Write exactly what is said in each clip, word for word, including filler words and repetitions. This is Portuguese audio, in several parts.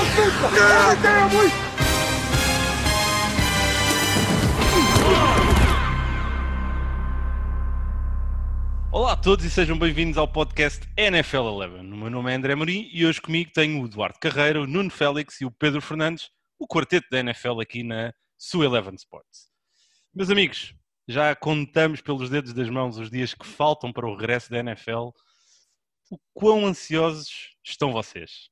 Olá a todos e sejam bem-vindos ao podcast N F L onze. O meu nome é André Amorim e hoje comigo tenho o Eduardo Carreira, o Nuno Félix e o Pedro Fernandes, o quarteto da N F L aqui na sua Eleven Sports. Meus amigos, já contamos pelos dedos das mãos os dias que faltam para o regresso da N F L. O quão ansiosos estão vocês?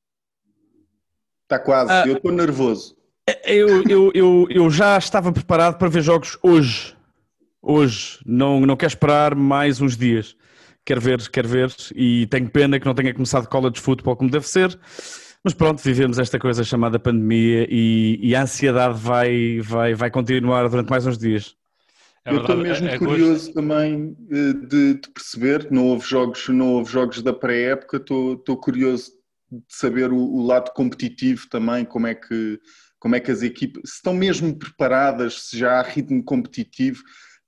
Está quase, ah, eu estou nervoso. Eu, eu, eu, eu já estava preparado para ver jogos hoje. Hoje. Não, não quero esperar mais uns dias. Quero ver, quero ver. E tenho pena que não tenha começado college football como deve ser. Mas pronto, vivemos esta coisa chamada pandemia e, e a ansiedade vai, vai, vai continuar durante mais uns dias. É eu estou mesmo é, é curioso gosto. também de, de perceber. Não houve jogos, não houve jogos da pré-época. Estou, estou curioso de saber o, o lado competitivo também. Como é que, como é que as equipas se estão mesmo preparadas, se já há ritmo competitivo.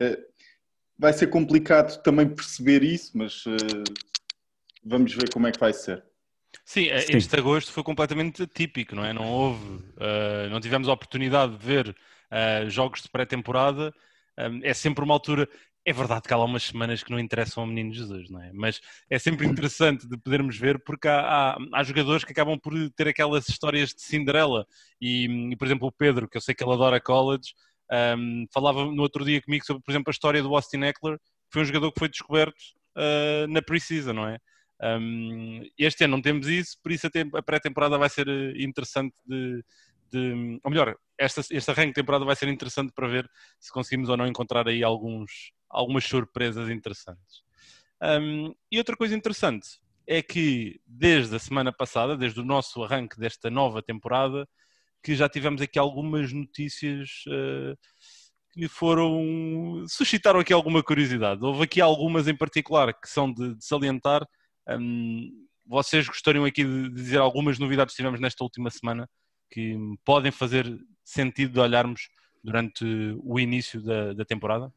Vai ser complicado também perceber isso, mas uh, vamos ver como é que vai ser. Sim, Sim, este agosto foi completamente atípico, não é? Não houve, uh, não tivemos a oportunidade de ver uh, jogos de pré-temporada. Um, é sempre uma altura, é verdade que há lá umas semanas que não interessam ao menino Jesus, não é? Mas é sempre interessante de podermos ver porque há, há, há jogadores que acabam por ter aquelas histórias de Cinderela e, e, por exemplo, o Pedro, que eu sei que ele adora college, Um, falava no outro dia comigo sobre, por exemplo, a história do Austin Ekeler, que foi um jogador que foi descoberto uh, na pre-season, não é? Um, este ano não temos isso, por isso a, temp- a pré-temporada vai ser interessante de, de ou melhor, esta, este arranque de temporada vai ser interessante para ver se conseguimos ou não encontrar aí alguns, algumas surpresas interessantes. Um, e outra coisa interessante é que desde a semana passada, desde o nosso arranque desta nova temporada, que já tivemos aqui algumas notícias uh, que foram... suscitaram aqui alguma curiosidade. Houve aqui algumas em particular que são de, de salientar. Um, vocês gostariam aqui de dizer algumas novidades que tivemos nesta última semana que podem fazer sentido de olharmos durante o início da, da temporada?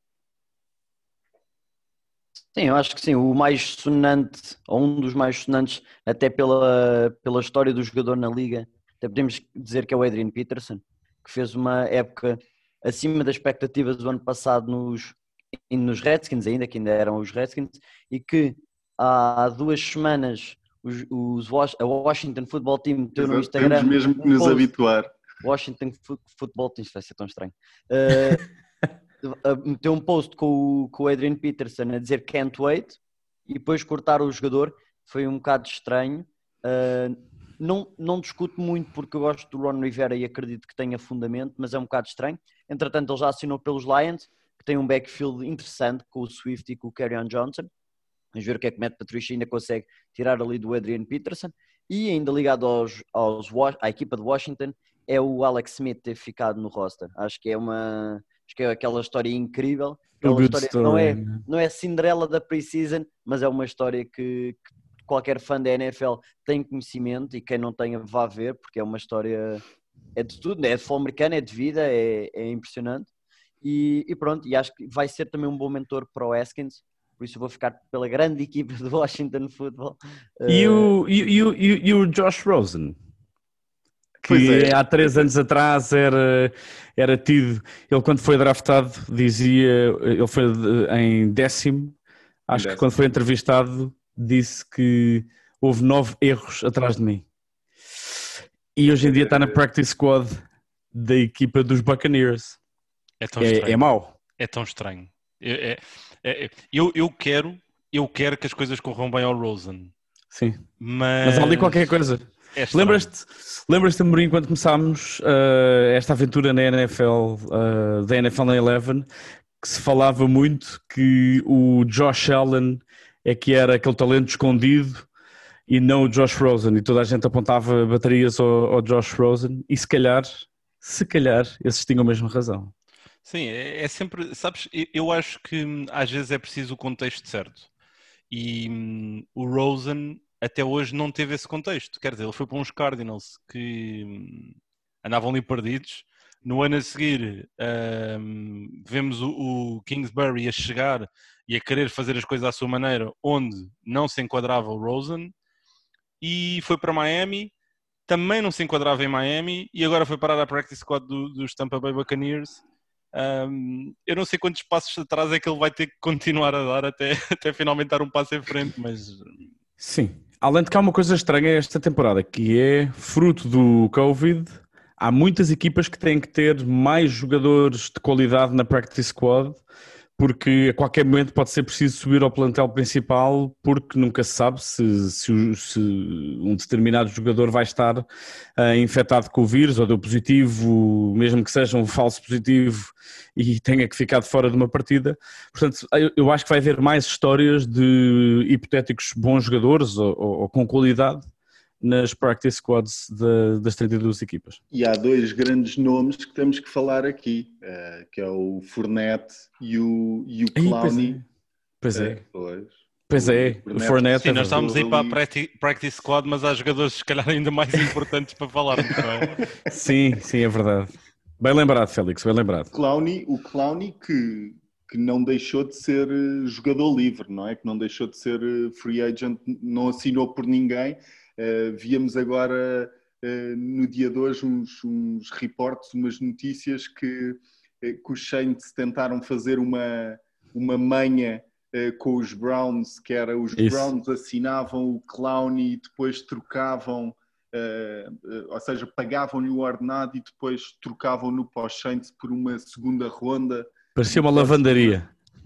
Sim, eu acho que sim. O mais sonante, ou um dos mais sonantes, até pela, pela história do jogador na liga, até podemos dizer que é o Adrian Peterson, que fez uma época acima das expectativas do ano passado nos, nos Redskins, ainda que ainda eram os Redskins, e que há duas semanas os, os, a Washington Football Team meteu no Instagram... Temos mesmo que um nos post, habituar. Washington Football Team, isso vai ser tão estranho. Uh, meteu um post com o, com o Adrian Peterson a dizer can't wait, e depois cortar o jogador. Foi um bocado estranho. Uh, Não, não discuto muito porque eu gosto do Ron Rivera e acredito que tenha fundamento, mas é um bocado estranho. Entretanto, ele já assinou pelos Lions, que tem um backfield interessante com o Swift e com o Kerryon Johnson. Vamos ver o que é que Matt Patricia ainda consegue tirar ali do Adrian Peterson. E ainda ligado aos, aos, à equipa de Washington é o Alex Smith ter ficado no roster. Acho que é uma... Acho que é aquela história incrível. Aquela história story. não é, não é Cinderela da pre-season, mas é uma história que... que qualquer fã da N F L tem conhecimento e quem não tenha vá ver, porque é uma história, é de tudo, é de futebol americano, é de vida, é, é impressionante e, e pronto, e acho que vai ser também um bom mentor para o Haskins, por isso eu vou ficar pela grande equipa do Washington Football. E, uh... o, e, e, e, e o Josh Rosen, que é. há três anos atrás era, era tido, ele quando foi draftado dizia, ele foi em décimo, acho em que décimo. Quando foi entrevistado disse que houve nove erros atrás de mim. E hoje em dia está na practice squad da equipa dos Buccaneers. É tão é, estranho. É mau. É tão estranho. É, é, é, eu, eu, quero, eu quero que as coisas corram bem ao Rosen. Sim. Mas, mas há ali qualquer coisa. É lembras-te, lembras-te, Amorim, quando começámos uh, esta aventura na N F L, uh, da N F L na Eleven, que se falava muito que o Josh Allen é que era aquele talento escondido e não o Josh Rosen, e toda a gente apontava baterias ao, ao Josh Rosen, e se calhar, se calhar, esses tinham a mesma razão. Sim, é, é sempre, sabes, eu acho que às vezes é preciso o contexto certo, e um, o Rosen até hoje não teve esse contexto, quer dizer, ele foi para uns Cardinals que um, andavam ali perdidos. No ano a seguir um, vemos o, o Kingsbury a chegar e a querer fazer as coisas à sua maneira, onde não se enquadrava o Rosen, e foi para Miami, também não se enquadrava em Miami e agora foi parar a practice squad do, dos Tampa Bay Buccaneers. Um, eu não sei quantos passos atrás é que ele vai ter que continuar a dar até, até finalmente dar um passo em frente, mas... Sim, além de que há uma coisa estranha esta temporada, que é fruto do Covid, há muitas equipas que têm que ter mais jogadores de qualidade na practice squad, porque a qualquer momento pode ser preciso subir ao plantel principal, porque nunca se sabe se, se, se um determinado jogador vai estar uh, infectado com o vírus ou deu positivo, mesmo que seja um falso positivo e tenha que ficar de fora de uma partida. Portanto, eu, eu acho que vai haver mais histórias de hipotéticos bons jogadores ou, ou, ou com qualidade nas practice squads de, das trinta e duas equipas. E há dois grandes nomes que temos que falar aqui, uh, que é o Fournette e o, e o Clowney. Pois é. Pois é. Pois é, o Fournette. Sim, nós estávamos aí para a practice squad, mas há jogadores se calhar ainda mais importantes para falarmos, não é? Sim, sim, é verdade. Bem lembrado, Félix, bem lembrado. Clowney, o Clowney que, que não deixou de ser jogador livre, não é? Que não deixou de ser free agent, não assinou por ninguém. Uh, víamos agora uh, no dia de hoje uns, uns reportes, umas notícias que, uh, que os Saints tentaram fazer uma, uma manha uh, com os Browns, que era os Isso. Browns assinavam o Clowney e depois trocavam, uh, uh, ou seja, pagavam-lhe o ordenado e depois trocavam-no para os Saints por uma segunda ronda. Parecia uma lavandaria.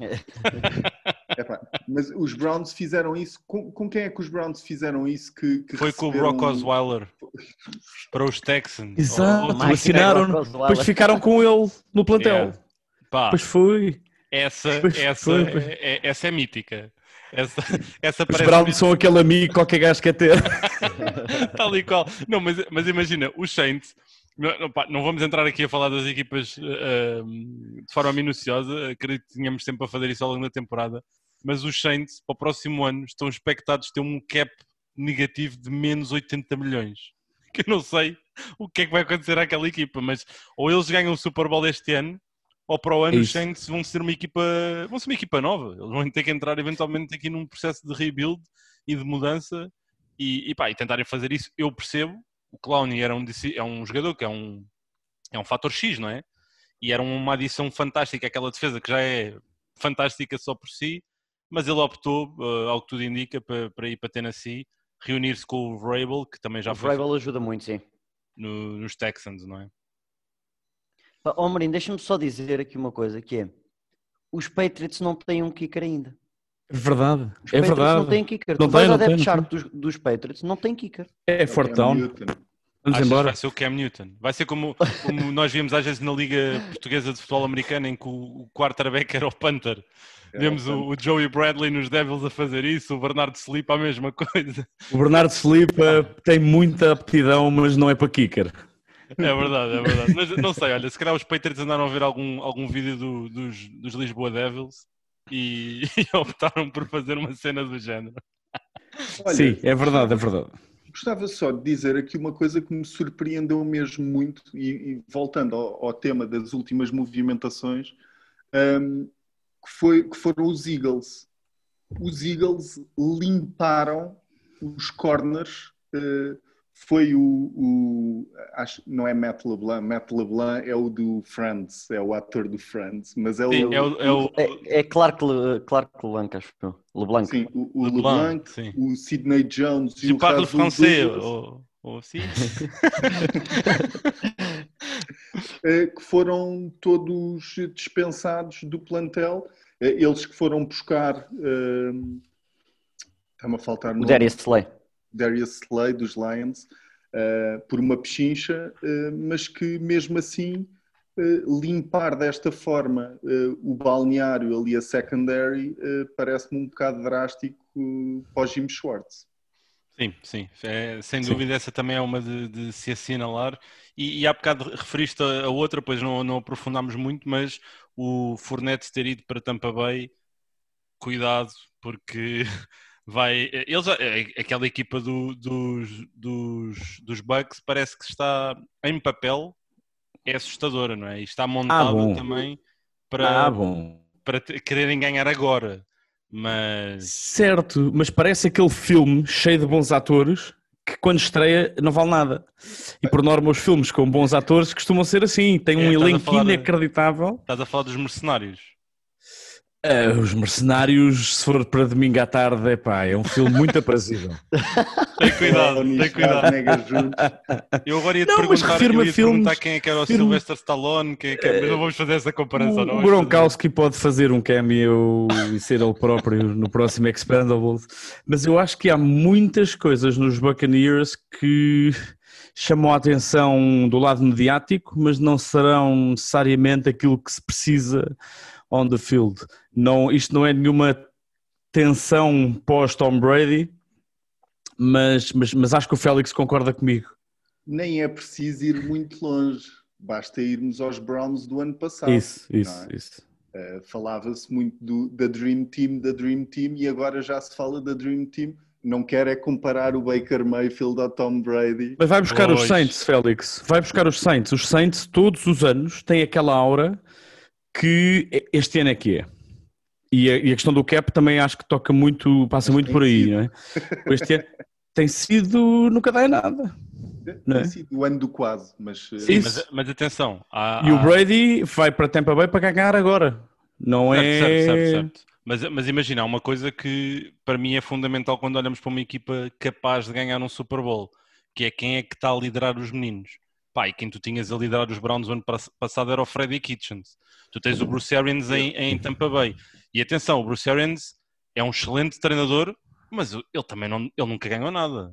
Epá, mas os Browns fizeram isso. Com, com quem é que os Browns fizeram isso? Que, que foi receberam... com o Brock Osweiler para os Texans. Exato, oh, assinaram, depois ficaram com ele no plantel. Yeah. Pá, pois foi. Essa, pois essa, foi, pois. É, essa é mítica. Essa, essa os Browns mítica. São aquele amigo que qualquer gajo quer ter. Tal e qual. Não, mas, mas imagina, os Saints. Não, não, pá, não vamos entrar aqui a falar das equipas uh, de forma minuciosa, acredito que tínhamos tempo a fazer isso ao longo da temporada, mas os Saints para o próximo ano estão expectados ter um cap negativo de menos oitenta milhões, que eu não sei o que é que vai acontecer àquela equipa, mas ou eles ganham o Super Bowl este ano, ou para o ano os Saints vão ser uma equipa, vão ser uma equipa nova, eles vão ter que entrar eventualmente aqui num processo de rebuild e de mudança e, e, pá, e tentarem fazer isso, eu percebo. O Clowney era um, é um jogador que é um, é um fator X, não é? E era uma adição fantástica, aquela defesa que já é fantástica só por si, mas ele optou, uh, ao que tudo indica, para, para ir para Tennessee, reunir-se com o Vrabel, que também já o foi... O Vrabel ajuda muito, sim. No, nos Texans, não é? Oh, Marinho, deixa-me só dizer aqui uma coisa, que é, os Patriots não têm um kicker ainda. É verdade, os é Patriots verdade. Não têm kicker. Não tu vais tem, ao não depth tem, chart dos, dos Patriots, não tem kicker. É Fortão. Vamos Achas embora. Que vai ser o Cam Newton. Vai ser como, como nós vimos às vezes na Liga Portuguesa de Futebol Americano, em que o quarterback era o punter. É, vemos o, o Joey Bradley nos Devils a fazer isso, o Bernardo Slipa a mesma coisa. O Bernardo Slipa tem muita aptidão, mas não é para kicker. É verdade, é verdade. Mas não sei, olha, se calhar os Patriots andaram a ver algum, algum vídeo do, dos, dos Lisboa Devils e, e optaram por fazer uma cena do género. Olha, sim, é verdade, é verdade. Gostava só de dizer aqui uma coisa que me surpreendeu mesmo muito, e, e voltando ao, ao tema das últimas movimentações, um, que, foi, que foram os Eagles. Os Eagles limparam os corners, uh, foi o, o acho, não é Matt LeBlanc, Matt LeBlanc é o do Friends, é o ator do Friends, mas é o... Sim, é, o, é, o... é, é Clark, Le, Clark LeBlanc, acho que LeBlanc. Sim, o, o LeBlanc, LeBlanc o Sidney Jones e o parle français, ou, ou assim. Que foram todos dispensados do plantel, eles que foram buscar, uh, está-me a faltar o Darius Slay. Darius Slay dos Lions, uh, por uma pechincha, uh, mas que mesmo assim uh, limpar desta forma uh, o balneário ali a secondary uh, parece-me um bocado drástico uh, para o Jim Schwartz. Sim, sim, é, sem dúvida sim. Essa também é uma de, de se assinalar e, e há bocado referiste a, a outra, pois não, não aprofundámos muito, mas o Fournette ter ido para Tampa Bay, cuidado, porque... Vai, eles, aquela equipa do, dos, dos, dos Bucks parece que está em papel, é assustadora, não é? E está montada ah, também para, ah, bom. para te, quererem ganhar agora. Mas... Certo, mas parece aquele filme cheio de bons atores que quando estreia não vale nada. E por norma os filmes com bons atores costumam ser assim, tem um é, elenco inacreditável. Estás a falar dos Mercenários? Uh, os Mercenários, se for para domingo à tarde, epá, é um filme muito aprazível. Tem cuidado, tem cuidado. Eu agora ia-te não, perguntar, eu ia perguntar quem é que era o firme... Sylvester Stallone, quem é que é, mas não vamos fazer essa comparação. O, o Gronkowski pode fazer um cameo e ser ele próprio no próximo Expendables, mas eu acho que há muitas coisas nos Buccaneers que chamam a atenção do lado mediático, mas não serão necessariamente aquilo que se precisa on the field. Não, isto não é nenhuma tensão pós-Tom Brady, mas, mas, mas acho que o Félix concorda comigo. Nem é preciso ir muito longe, basta irmos aos Browns do ano passado. Isso, isso, é? isso. Uh, falava-se muito do, da Dream Team, da Dream Team, e agora já se fala da Dream Team. Não quero é comparar o Baker Mayfield ao Tom Brady. Mas vai buscar pois. os Saints, Félix. Vai buscar os Saints. Os Saints todos os anos têm aquela aura que este ano é que é. E a, e a questão do cap também acho que toca muito, passa Mas muito por aí, sido. não é? Este ano tem sido, nunca dá em nada. Não é? Tem sido o ano do quase, mas... Sim, mas, mas atenção. Há, e há... o Brady vai para Tampa Bay para ganhar agora. Não certo, é... Certo, certo, certo. Mas, mas imagina, há uma coisa que para mim é fundamental quando olhamos para uma equipa capaz de ganhar um Super Bowl, que é quem é que está a liderar os meninos. Pá, e quem tu tinhas a liderar os Browns o ano passado era o Freddie Kitchens. Tu tens o Bruce Arians em, em Tampa Bay. E atenção, o Bruce Arians é um excelente treinador, mas ele também não, ele nunca ganhou nada.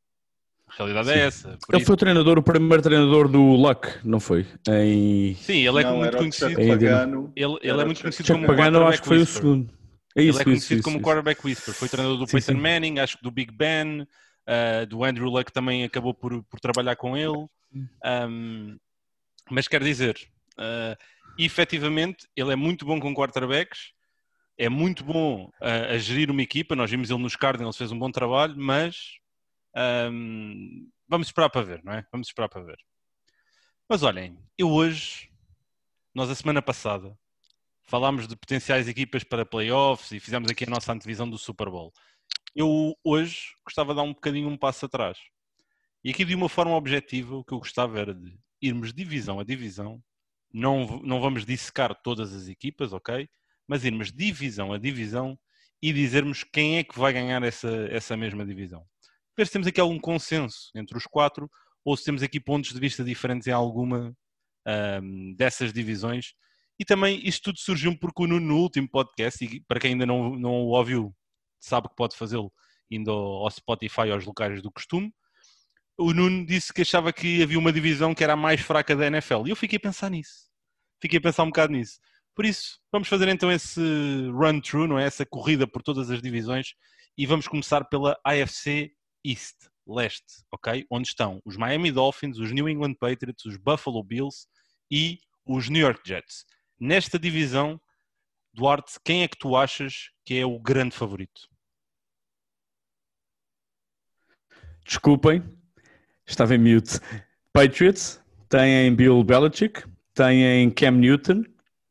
A realidade Sim. é essa. Ele isso... foi o treinador, o primeiro treinador do Luck, não foi? Em... Sim, ele é não, muito conhecido. Pagano, ele ele é muito conhecido Chuck como Pagano, acho que foi Whisper. o segundo. É isso, ele é conhecido isso, como isso, quarterback whisper. Foi treinador do sim, Peyton sim. Manning, acho que do Big Ben, uh, do Andrew Luck também acabou por, por trabalhar com ele. Um, mas quer dizer, uh, efetivamente, ele é muito bom com quarterbacks, é muito bom uh, a gerir uma equipa. Nós vimos ele nos Cardinals, fez um bom trabalho, mas um, vamos esperar para ver, não é? Vamos esperar para ver. Mas olhem, eu hoje, nós a semana passada, falámos de potenciais equipas para playoffs e fizemos aqui a nossa antevisão do Super Bowl. Eu hoje gostava de dar um bocadinho um passo atrás. E aqui de uma forma objetiva, o que eu gostava era de irmos divisão a divisão, não, não vamos dissecar todas as equipas, ok? Mas irmos divisão a divisão e dizermos quem é que vai ganhar essa, essa mesma divisão. Ver se temos aqui algum consenso entre os quatro ou se temos aqui pontos de vista diferentes em alguma um, dessas divisões. E também isto tudo surgiu porque o Nuno, no último podcast, e para quem ainda não, não o ouviu, sabe que pode fazê-lo indo ao, ao Spotify, aos locais do costume, o Nuno disse que achava que havia uma divisão que era a mais fraca da N F L. E eu fiquei a pensar nisso. Fiquei a pensar um bocado nisso. Por isso, vamos fazer então esse run-through, não é? Essa corrida por todas as divisões. E vamos começar pela A F C East, leste, ok? Onde estão os Miami Dolphins, os New England Patriots, os Buffalo Bills e os New York Jets. Nesta divisão, Duarte, quem é que tu achas que é o grande favorito? Desculpem, estava em mute. Patriots têm Bill Belichick, têm Cam Newton.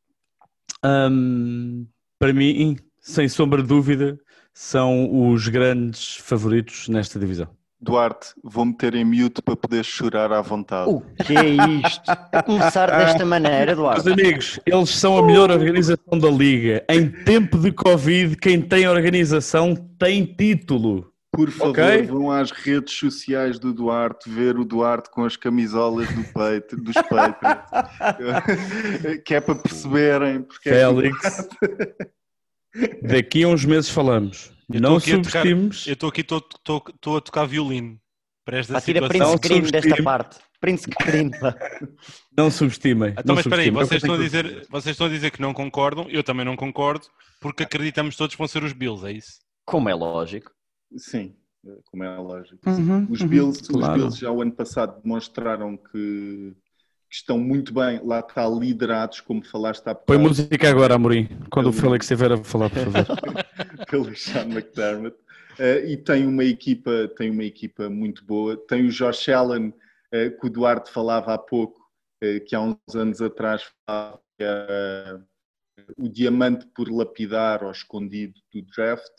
Um, para mim, sem sombra de dúvida, são os grandes favoritos nesta divisão. Duarte, vou meter em mute para poder chorar à vontade. O que é isto? A começar desta maneira, Duarte. Meus amigos, eles são a melhor organização da Liga. Em tempo de Covid, quem tem organização tem título. Por favor, okay? Vão às redes sociais do Duarte ver o Duarte com as camisolas do peito, dos Patriots. Que é para perceberem. Porque Félix, é daqui a uns meses falamos. Eu não subestimes. Eu estou aqui, estou a tocar violino. Para esta Atira print screen desta parte. Print screen. Não subestimem. Então, mas espera aí, vocês estão, a dizer, vocês estão a dizer que não concordam, eu também não concordo, porque acreditamos todos que vão ser os Bills, é isso? Como é lógico. Sim, como é lógico. Uhum, os, Bills, uhum, claro. os Bills já o ano passado demonstraram que, que estão muito bem, lá está, liderados, como falaste há pouco. Põe música agora, Amorim, quando pelo... o Félix estiver a falar, por favor. Pelo Sean McDermott. Uh, e tem uma equipa, tem uma equipa muito boa. Tem o Josh Allen, uh, que o Duarte falava há pouco, uh, que há uns anos atrás falava que era uh, o diamante por lapidar ou escondido do draft.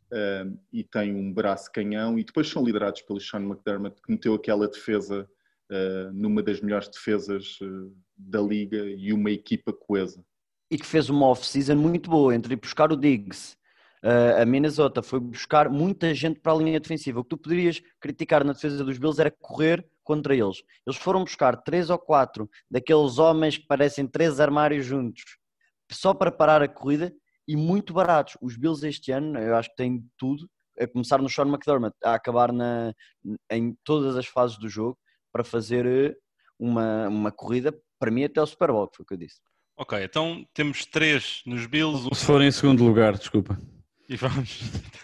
uh, e têm um braço canhão, e depois são liderados pelo Sean McDermott, que meteu aquela defesa uh, numa das melhores defesas uh, da liga e uma equipa coesa. E que fez uma off-season muito boa entre ir buscar o Diggs. Uh, a Minnesota foi buscar muita gente para a linha defensiva. O que tu poderias criticar na defesa dos Bills era correr contra eles. Eles foram buscar três ou quatro daqueles homens que parecem três armários juntos, só para parar a corrida, e muito baratos. Os Bills este ano, eu acho que têm tudo, a começar no Sean McDermott, a acabar na, em todas as fases do jogo, para fazer uma, uma corrida, para mim até o Super Bowl, que foi o que eu disse. Ok, então temos três nos Bills. Um... Se for em segundo lugar, desculpa. E vamos.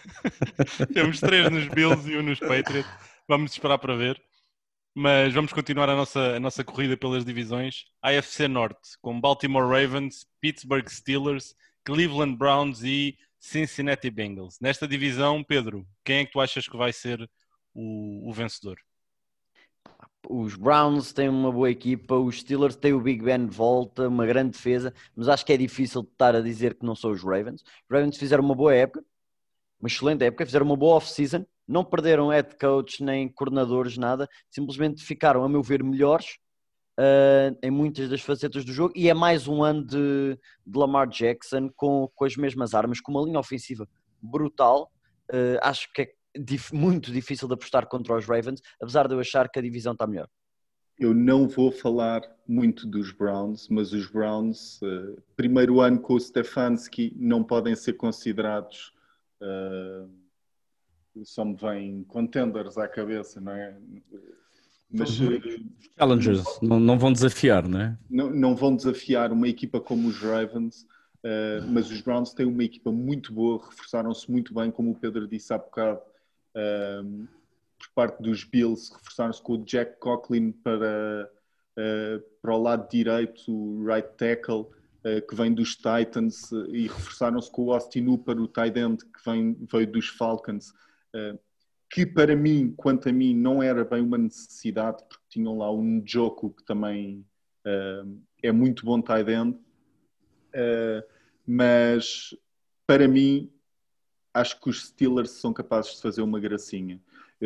Temos três nos Bills e um nos Patriots. Vamos esperar para ver. Mas vamos continuar a nossa, a nossa corrida pelas divisões. A F C Norte, com Baltimore Ravens, Pittsburgh Steelers, Cleveland Browns e Cincinnati Bengals. Nesta divisão, Pedro, quem é que tu achas que vai ser o, o vencedor? Os Browns têm uma boa equipa, os Steelers têm o Big Ben de volta, uma grande defesa, mas acho que é difícil de estar a dizer que não são os Ravens. Os Ravens fizeram uma boa época, uma excelente época, fizeram uma boa off-season, não perderam head coach nem coordenadores, nada, simplesmente ficaram, a meu ver, melhores uh, em muitas das facetas do jogo, e é mais um ano de, de Lamar Jackson com, com as mesmas armas, com uma linha ofensiva brutal. Uh, acho que é dif- muito difícil de apostar contra os Ravens, apesar de eu achar que a divisão está melhor. Eu não vou falar muito dos Browns, mas os Browns, uh, primeiro ano com o Stefanski, não podem ser considerados, uh, só me vêm contenders à cabeça, não é? Mas, uh, Challengers, não, não vão desafiar, não é? Não, não vão desafiar uma equipa como os Ravens, uh, mas os Browns têm uma equipa muito boa, reforçaram-se muito bem, como o Pedro disse há bocado, uh, por parte dos Bills, reforçaram-se com o Jack Conklin para, uh, para o lado direito, o right tackle, uh, que vem dos Titans, uh, e reforçaram-se com o Austin Hooper, o tight end, que vem, veio dos Falcons, uh, que para mim, quanto a mim, não era bem uma necessidade, porque tinham lá um Njoku, que também uh, é muito bom tight end, uh, mas para mim, acho que os Steelers são capazes de fazer uma gracinha.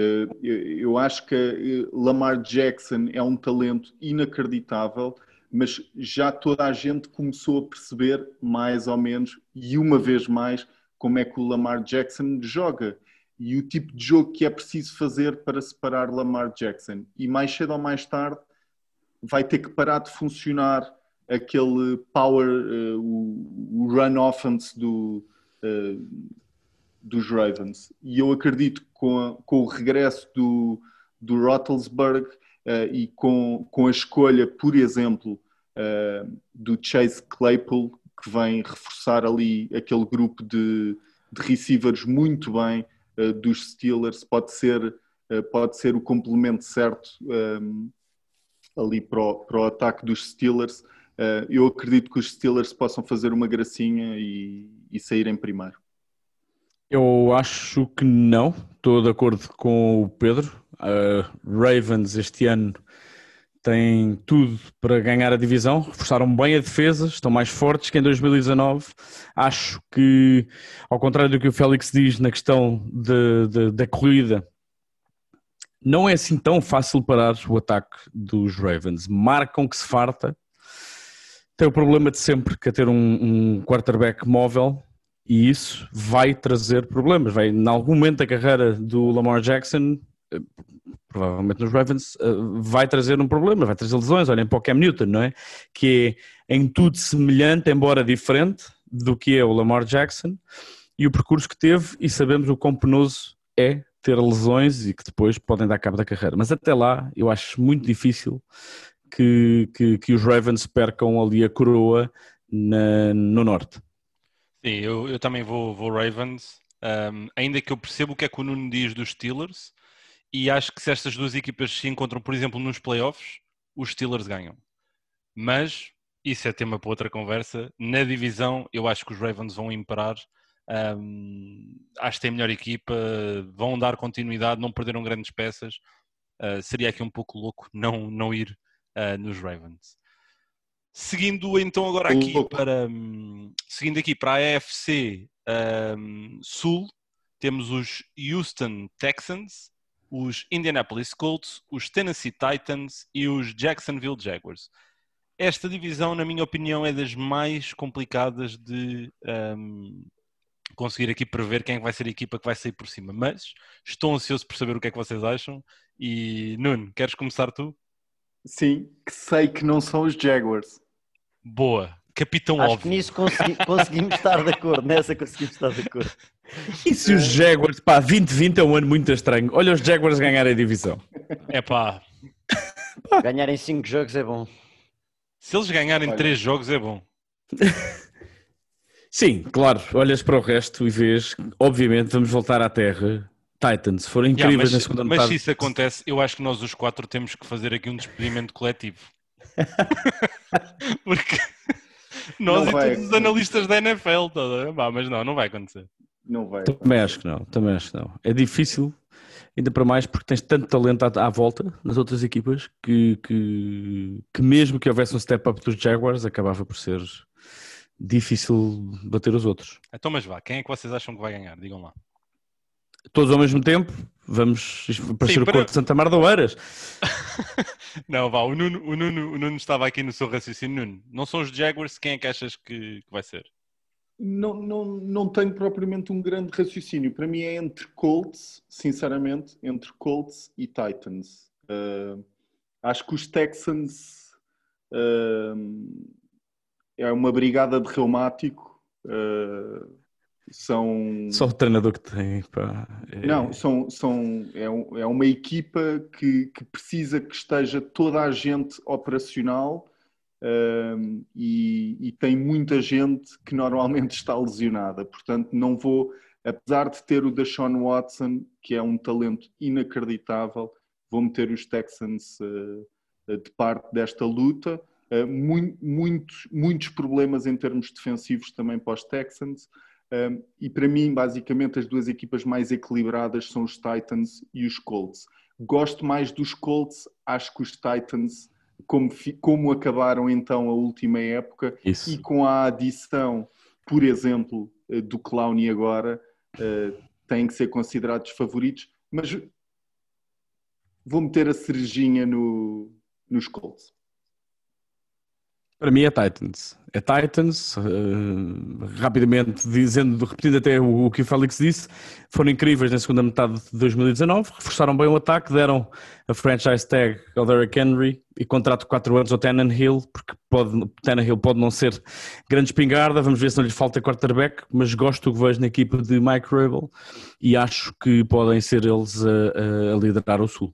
Eu acho que Lamar Jackson é um talento inacreditável, mas já toda a gente começou a perceber, mais ou menos, e uma vez mais, como é que o Lamar Jackson joga e o tipo de jogo que é preciso fazer para separar Lamar Jackson. E mais cedo ou mais tarde vai ter que parar de funcionar aquele power, uh, o, o run offense do... Uh, dos Ravens, e eu acredito que com, a, com o regresso do, do Roethlisberger uh, e com, com a escolha, por exemplo, uh, do Chase Claypool, que vem reforçar ali aquele grupo de, de receivers muito bem uh, dos Steelers, pode ser, uh, pode ser o complemento certo um, ali para o, para o ataque dos Steelers. Uh, eu acredito que os Steelers possam fazer uma gracinha e, e sair em primeiro. Eu acho que não, estou de acordo com o Pedro. Uh, Ravens este ano têm tudo para ganhar a divisão, reforçaram bem a defesa, estão mais fortes que em dois mil e dezanove. Acho que, ao contrário do que o Félix diz na questão de, de, da corrida, não é assim tão fácil parar o ataque dos Ravens. Marcam que se farta, tem o problema de sempre que é ter um, um quarterback móvel, e isso vai trazer problemas. Vai, em algum momento da carreira do Lamar Jackson, provavelmente nos Ravens, vai trazer um problema, vai trazer lesões. Olhem para o Cam Newton, não é? Que é em tudo semelhante, embora diferente, do que é o Lamar Jackson e o percurso que teve, e sabemos o quão penoso é ter lesões e que depois podem dar cabo da carreira. Mas até lá, eu acho muito difícil que, que, que os Ravens percam ali a coroa na, no Norte. Sim, eu, eu também vou, vou Ravens, um, ainda que eu percebo o que é que o Nuno diz dos Steelers, e acho que se estas duas equipas se encontram, por exemplo, nos playoffs, os Steelers ganham. Mas, isso é tema para outra conversa, na divisão eu acho que os Ravens vão imperar, um, acho que têm a melhor equipa, vão dar continuidade, não perderam grandes peças, uh, seria aqui um pouco louco não, não ir uh, nos Ravens. Seguindo então agora aqui para, um, seguindo aqui para a A F C um, Sul, temos os Houston Texans, os Indianapolis Colts, os Tennessee Titans e os Jacksonville Jaguars. Esta divisão, na minha opinião, é das mais complicadas de um, conseguir aqui prever quem vai ser a equipa que vai sair por cima. Mas estou ansioso por saber o que é que vocês acham. E Nuno, queres começar tu? Sim, que sei que não são os Jaguars. Boa, capitão Acho óbvio. que nisso consegui, conseguimos estar de acordo, nessa conseguimos estar de acordo. E se os Jaguars, pá, vinte vinte é um ano muito estranho. Olha os Jaguars ganharem a divisão. É pá. Ganharem cinco jogos é bom. Se eles ganharem três jogos é bom. Sim, claro. Olhas para o resto e vês, obviamente, vamos voltar à terra. Titans foram incríveis yeah, mas, na segunda metade. Mas se isso acontece, eu acho que nós os quatro temos que fazer aqui um despedimento coletivo. Porque nós não e vai, todos os analistas da N F L, tá? Bah, mas não, não vai acontecer. Não vai. Também acho que não, também acho que não. É difícil, ainda para mais porque tens tanto talento à, à volta nas outras equipas que, que, que mesmo que houvesse um step-up dos Jaguars, acabava por ser difícil bater os outros. Então, mas vá, quem é que vocês acham que vai ganhar? Digam lá. Todos ao mesmo tempo, vamos parecer Sim, o para... Corpo de Santa Mar de Oeiras. Não, vá, o Nuno, o, Nuno, o Nuno estava aqui no seu raciocínio. Nuno, não são os Jaguars, quem é que achas que, que vai ser? Não, não, não tenho propriamente um grande raciocínio. Para mim é entre Colts, sinceramente, entre Colts e Titans. Uh, acho que os Texans uh, é uma brigada de reumático. Uh, São... Só o treinador que tem, pá. É... Não, são, são, é, um, é uma equipa que, que precisa que esteja toda a gente operacional um, e, e tem muita gente que normalmente está lesionada. Portanto, não vou, apesar de ter o Deshaun Watson, que é um talento inacreditável, vou meter os Texans uh, de parte desta luta. Uh, muito, muitos, muitos problemas em termos defensivos também para os Texans. Um, e para mim, basicamente, as duas equipas mais equilibradas são os Titans e os Colts. Gosto mais dos Colts, acho que os Titans, como, como acabaram então a última época, Isso. e com a adição, por exemplo, do Clowney agora, uh, têm que ser considerados favoritos, mas vou meter a cerejinha no, nos Colts. Para mim é Titans. É Titans, uh, rapidamente dizendo, repetindo até o, o que o Félix disse, foram incríveis na segunda metade de dois mil e dezanove, reforçaram bem o ataque, deram a franchise tag ao Derrick Henry e contrato de quatro anos ao Tannehill, porque pode, Tannehill pode não ser grande espingarda, vamos ver se não lhe falta quarterback, mas gosto do que vejo na equipa de Mike Vrabel e acho que podem ser eles a, a liderar o Sul.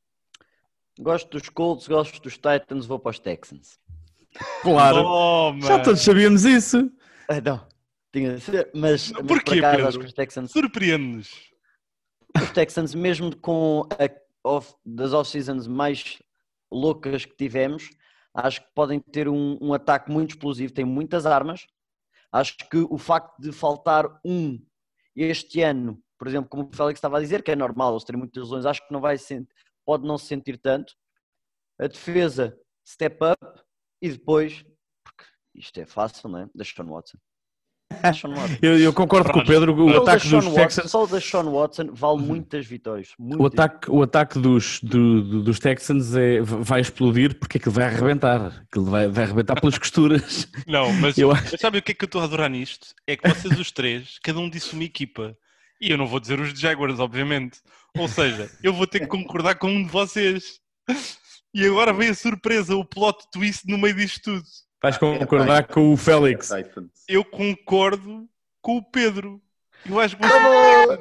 Gosto dos Colts, gosto dos Titans, vou para os Texans. Claro, oh, já todos sabíamos isso. Ah, não, tinha de ser, mas, mas porquê, por acaso, Pedro? acho que os Texans... Surpreende-nos. Os Texans, mesmo com a off, das off-seasons mais loucas que tivemos, acho que podem ter um, um ataque muito explosivo, têm muitas armas. Acho que o facto de faltar um este ano, por exemplo, como o Félix estava a dizer, que é normal, eles terem muitas lesões, acho que não vai sentir, pode não se sentir tanto. A defesa, step up. E depois, porque isto é fácil, não é? Deshaun Watson. Deshaun Watson. eu, eu concordo Pronto. com o Pedro, o só ataque dos Watson, Texans... Só o Deshaun Watson vale muitas vitórias. Muitas. O ataque, o ataque dos, do, dos Texans é, vai explodir porque aquilo vai arrebentar. Aquilo vai, vai arrebentar pelas costuras. Não, mas, eu acho... mas sabe o que é que eu estou a adorar nisto? É que vocês os três, cada um disse uma equipa. E eu não vou dizer os Jaguars, obviamente. Ou seja, eu vou ter que concordar com um de vocês. E agora vem a surpresa, o plot twist no meio disto tudo. Vais concordar é, com o Félix. Eu concordo com o Pedro. Eu acho que... Ah,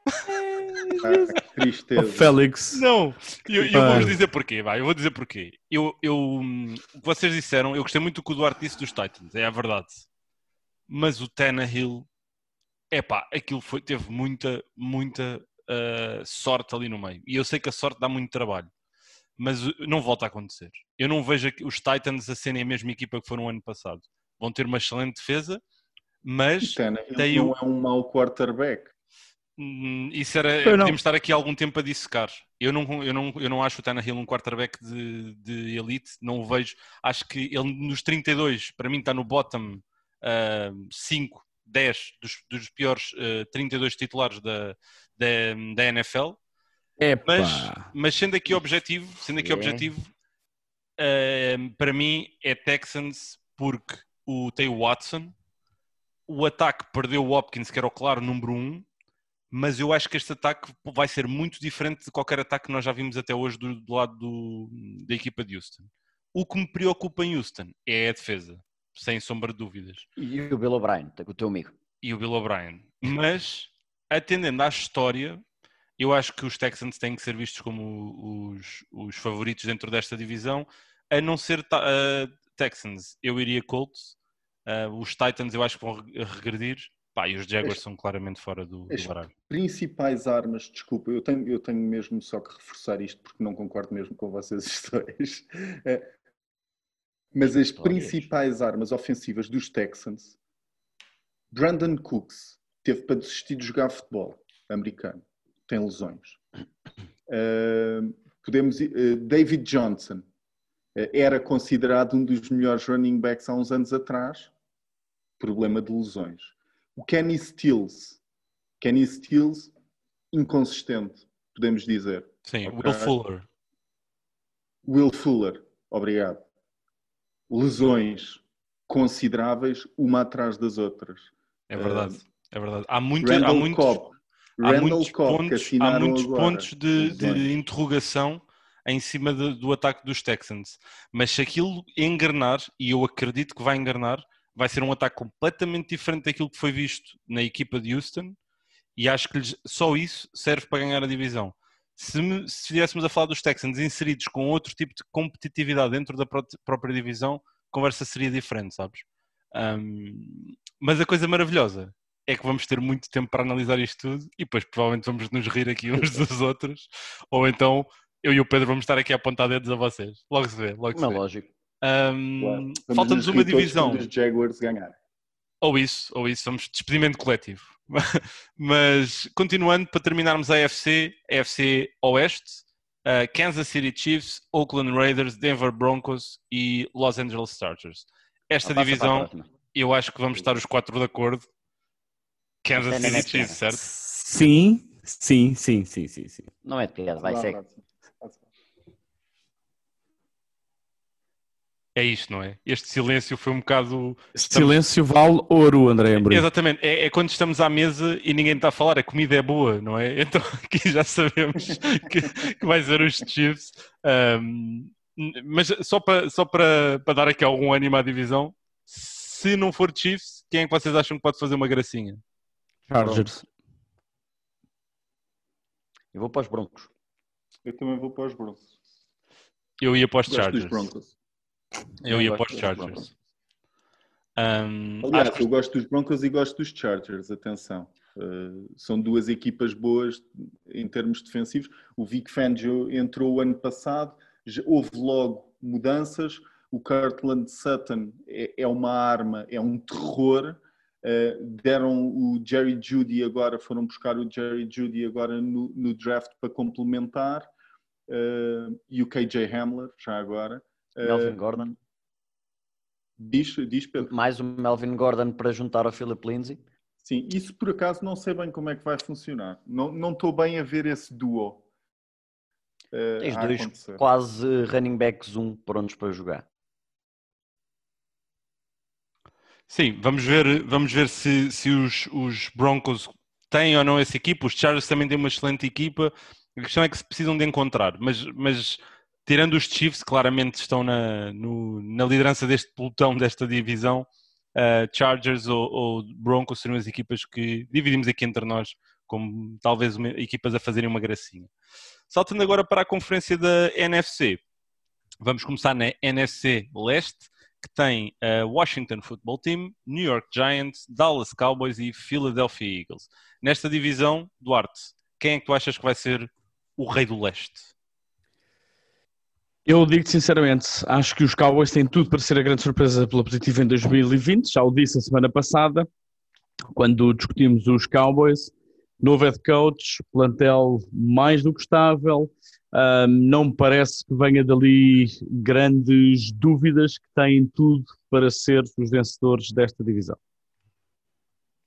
tristeza. O Félix. Não, eu, eu vou-vos dizer porquê. Vai, eu vou dizer porquê. Eu, eu, o que vocês disseram, eu gostei muito do que o Duarte disse dos Titans, é a verdade. Mas o Tannehill, epá, aquilo foi, teve muita, muita uh, sorte ali no meio. E eu sei que a sorte dá muito trabalho. Mas não volta a acontecer. Eu não vejo os Titans a serem a mesma equipa que foram o ano passado. Vão ter uma excelente defesa, mas... Ele não é um mau quarterback. Isso era... Podíamos estar aqui algum tempo a dissecar. Eu não, eu não, eu não acho o Tannehill um quarterback de, de elite. Não o vejo. Acho que ele nos trinta e dois, para mim está no bottom uh, cinco dez dos, dos piores uh, trinta e dois titulares da, da, da N F L. Mas, mas sendo aqui objetivo, sendo aqui objetivo uh, para mim é Texans porque o, tem o Watson, o ataque perdeu o Hopkins, que era o claro número um, mas eu acho que este ataque vai ser muito diferente de qualquer ataque que nós já vimos até hoje do, do lado do, da equipa de Houston. O que me preocupa em Houston é a defesa, sem sombra de dúvidas. E o Bill O'Brien, o teu amigo. E o Bill O'Brien. Mas, atendendo à história, eu acho que os Texans têm que ser vistos como os, os favoritos dentro desta divisão, a não ser uh, Texans. Eu iria Colts, uh, os Titans eu acho que vão regredir, pá, e os Jaguars as, são claramente fora do, do baralho. Principais armas, desculpa, eu tenho, eu tenho mesmo só que reforçar isto porque não concordo mesmo com vocês os dois. É, mas as principais armas ofensivas dos Texans, Brandon Cooks teve para desistir de jogar futebol americano. Tem lesões. Uh, podemos, uh, David Johnson uh, era considerado um dos melhores running backs há uns anos atrás. Problema de lesões. O Kenny Stills. Kenny Stills, inconsistente, podemos dizer. Sim, okay. Will Fuller. Will Fuller, obrigado. Lesões consideráveis, uma atrás das outras. É verdade, uh, é verdade. Há, muito, há muitos... Cobb. Há Randall muitos Cobb, pontos, há muitos pontos de, de interrogação em cima de, do ataque dos Texans. Mas se aquilo engrenar, e eu acredito que vai engrenar, vai ser um ataque completamente diferente daquilo que foi visto na equipa de Houston, e acho que lhes, só isso serve para ganhar a divisão. Se, me, se estivéssemos a falar dos Texans inseridos com outro tipo de competitividade dentro da pró- própria divisão, a conversa seria diferente, sabes? Um, mas a coisa maravilhosa é que vamos ter muito tempo para analisar isto tudo e depois provavelmente vamos nos rir aqui uns dos outros, ou então eu e o Pedro vamos estar aqui a apontar dedos a vocês. Logo se vê, logo se Não, vê. lógico. Um, claro. Falta-nos uma divisão. Os Jaguars ganhar. Ou isso, ou isso, vamos despedimento coletivo. Mas continuando, para terminarmos a A F C, A F C Oeste, uh, Kansas City Chiefs, Oakland Raiders, Denver Broncos e Los Angeles Chargers. Esta ah, divisão, eu acho que vamos estar os quatro de acordo. Kansas City Chiefs, certo? Sim, sim, sim, sim, sim, sim. Não é de piada, vai ser. É isto, não é? Este silêncio foi um bocado... Silêncio estamos... vale ouro, André Amorim. Exatamente. É, é quando estamos à mesa e ninguém está a falar. A comida é boa, não é? Então aqui já sabemos que, que vai ser os Chiefs. Um, mas só, para, só para, para dar aqui algum ânimo à divisão, se não for Chiefs, quem é que vocês acham que pode fazer uma gracinha? Chargers. Eu vou para os Broncos. Eu também vou para os Broncos. Eu ia para os Gosto Chargers. Dos Broncos. Eu ia para os Chargers. Um, Aliás, acho... eu gosto dos Broncos e gosto dos Chargers, atenção. Uh, são duas equipas boas em termos defensivos. O Vic Fangio entrou o ano passado, já houve logo mudanças. O Cortland Sutton é, é uma arma, é um terror. Uh, deram o Jerry Jeudy agora, foram buscar o Jerry Jeudy agora no, no draft para complementar. Uh, e o K J Hamler, já agora. Melvin uh, Gordon. Diz, diz Pedro. Mais um Melvin Gordon para juntar ao Philip Lindsay. Sim, isso por acaso não sei bem como é que vai funcionar. Não, não estou bem a ver esse duo. Uh, Tens dois acontecer. Quase running backs um prontos para jogar. Sim, vamos ver, vamos ver se, se os, os Broncos têm ou não essa equipa. Os Chargers também têm uma excelente equipa. A questão é que se precisam de encontrar. Mas, mas tirando os Chiefs, claramente estão na, no, na liderança deste pelotão, desta divisão. Uh, Chargers ou, ou Broncos seriam as equipas que dividimos aqui entre nós, como talvez uma, equipas a fazerem uma gracinha. Saltando agora para a conferência da N F C. Vamos começar na N F C Leste, que tem uh, Washington Football Team, New York Giants, Dallas Cowboys e Philadelphia Eagles. Nesta divisão, Duarte, quem é que tu achas que vai ser o rei do leste? Eu digo-te sinceramente, acho que os Cowboys têm tudo para ser a grande surpresa pela positiva em dois mil e vinte. Já o disse a semana passada, quando discutimos os Cowboys. Novo head coach, plantel mais do que estável. Um, não me parece que venha dali grandes dúvidas, que têm tudo para ser os vencedores desta divisão.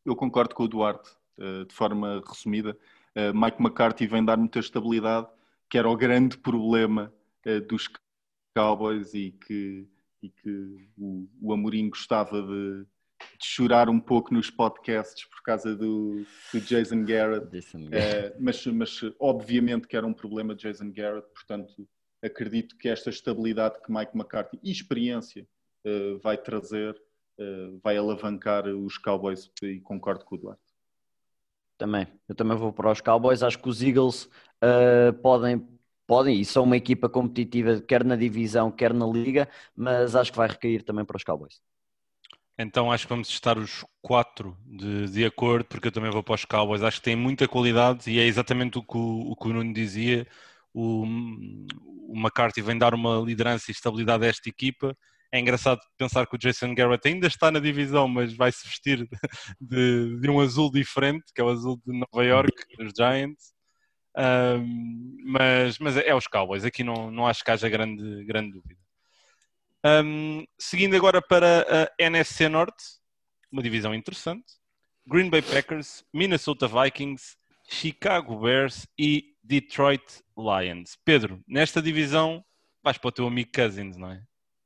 Eu concordo com o Duarte, uh, de forma resumida. Uh, Mike McCarthy vem dar muita estabilidade, que era o grande problema uh, dos Cowboys e que, e que o, o Amorim gostava de, de chorar um pouco nos podcasts por causa do, do Jason Garrett. Jason Garrett. Uh, mas, mas obviamente que era um problema de Jason Garrett, portanto acredito que esta estabilidade que Mike McCarthy e experiência uh, vai trazer uh, vai alavancar os Cowboys e concordo com o Duarte. Também, eu também vou para os Cowboys. Acho que os Eagles uh, podem, podem e são uma equipa competitiva quer na divisão, quer na liga, mas acho que vai recair também para os Cowboys. Então acho que vamos estar os quatro de, de acordo, porque eu também vou para os Cowboys. Acho que tem muita qualidade e é exatamente o que o, o, que o Nuno dizia. O, o McCarthy vem dar uma liderança e estabilidade a esta equipa. É engraçado pensar que o Jason Garrett ainda está na divisão, mas vai se vestir de, de um azul diferente, que é o azul de Nova York, dos Giants. Um, mas, mas é os Cowboys, aqui não, não acho que haja grande, grande dúvida. Um, seguindo agora para a N F C Norte, uma divisão interessante. Green Bay Packers, Minnesota Vikings, Chicago Bears e Detroit Lions. Pedro, nesta divisão vais para o teu amigo Cousins, não é?